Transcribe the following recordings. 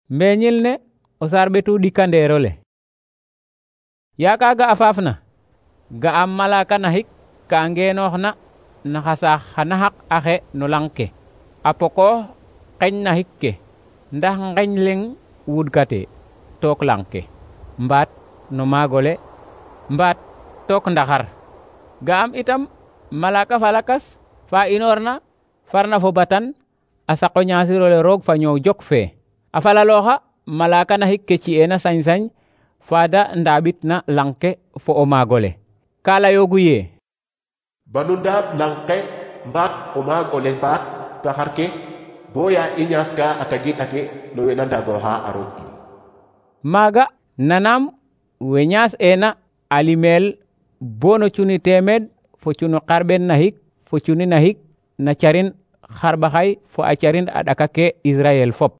mbeñil ne o sarɓetu ɗikanderole. Yakaga afafna ga am malaka nahik ka ngenooxna na xa saax xa naxaq axe no lang ke a pokoox xeñ nahik ke ndax ngeñ leŋ wudkate took lang ke mbaat no maagole mbaat took ndaxar. Ga am itam malaka fa lakas fa inoorna farna fo batan a saqo ñaasirole roog fa ñoow jok fe a falalooxa malaka nahik ke ci'eena sañ-sañ faada ndaabit na lang ke fo o maagole ka layoogu ye banu ndaab lang ke mbaat o maagole mbaat taxar ke boya i ñaas ka a tagit ake no we na ndagooxa a roog in. maaga nanam we ñaas eena a limeel bo no cuni teemeed fo cuni xarɓen nahik fo cuni nahik na carin xarɓaxay fo a carin a ɗaka ke Israel fop.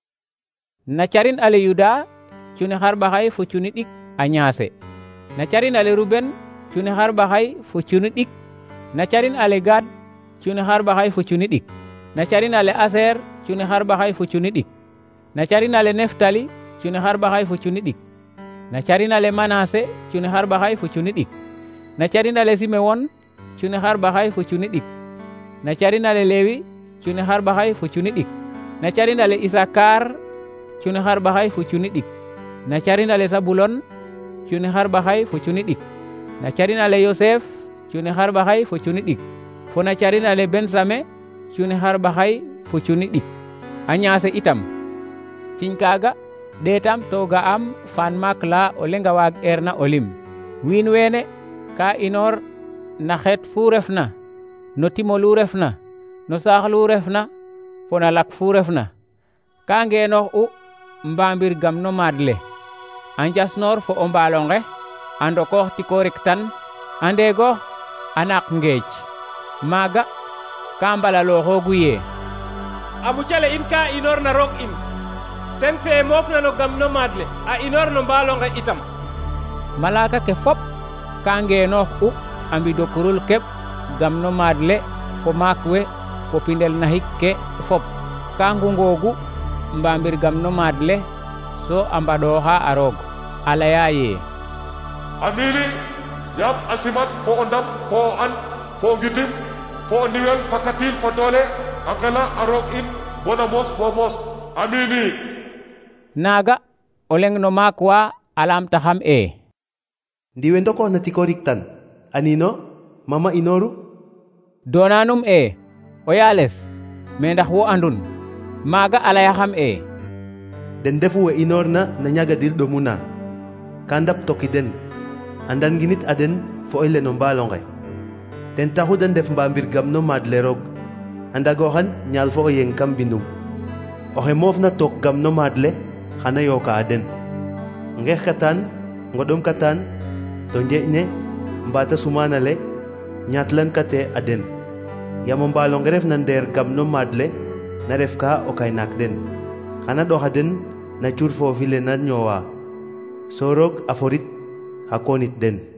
Na carin ale Yuda cuni xarɓaxay fo cuni ɗik a ñaase. Na carin ale Ruben cuni xarɓaxay fo cuni ɗik. Na carin ale Gad cuni xarɓaxay fo cuni ɗik. Na carin ale Aser cuni xarɓaxay fo cuni ɗik. Na carin ale Neftali cuni xarɓaxay fo cuni ɗik. Na carin ale Manase cuni xarɓaxay fo cuni ɗik. Na carin ale Simeon cuni xarɓaxay fo cuni ɗik. Na carin ale Lewi cuni xarɓaxay fo cuni ɗik. Na carin ale Isakar cuni xarɓaxay fo cuni ɗik. Na carin ale Sabulon cuni xarɓaxay fo cuni ɗik. Na carin ale Yosef cuni xarɓaxay fo cuni ɗik. fo na carin ale Bensame cuni xarɓaxay fo cuni ɗik. A ñaase itam ciñ kaaga ɗeetam to ga am fan maak la o lenga waag eerna o lim. Wiin weene ka inoor na xeet fu refna no timolu refna no saaxlu refna fo na lak fu refna ka ngeenoox u mbambir gam no maad le a njasnoor fo o mbaalonge a ndokoox tikoorik tan a ndeegoox a naaq ngeej. Maaga ka mbalalooxoogu ye a mucale in ka inoor na roog in ten fe moofna no gam no maad le a inoor no mbaalonge itam. malaka ke fop ka ngeenoox u a mbido kurul keɓ gam no maad le fo maak we fo pindel nahik ke fop ka ngungoogu mbambir gam no maad le so a mbaɗooxa a roog a laya ye amini yam a simat fo o ndam fo o an fo o ngidim fo o niwel fakatil fo doole a ngela a roog in bona moos bo moos amini. Naaga o leng no maak wa a lamtaxam e ndiwe ndokoox na tikoorik tan anino mama inooru doonanum e o yaales me ndax wo andun. Maaga a layaxam e den ndefu we inoorna na ñagadir ɗomuna ka ndap toki den a ndanginit a den fo i le no mbaalonge ten taxu da ndef mbambir gam no maad le roog a ndagooxan ñaal fo o yeng kam mbindum. oxe moofna took gam no maad le xana yooka a den ngeexkatan ngoɗomkatan to njeeƴ ne mbaata sumaana le ñaatlankate a den yam o mbaalonge ref na ndeer gam no maad le na ref ka o kaynaak den xana ɗoxa den na cuur foofi le na ñoowa so roog a forit xa koonit den.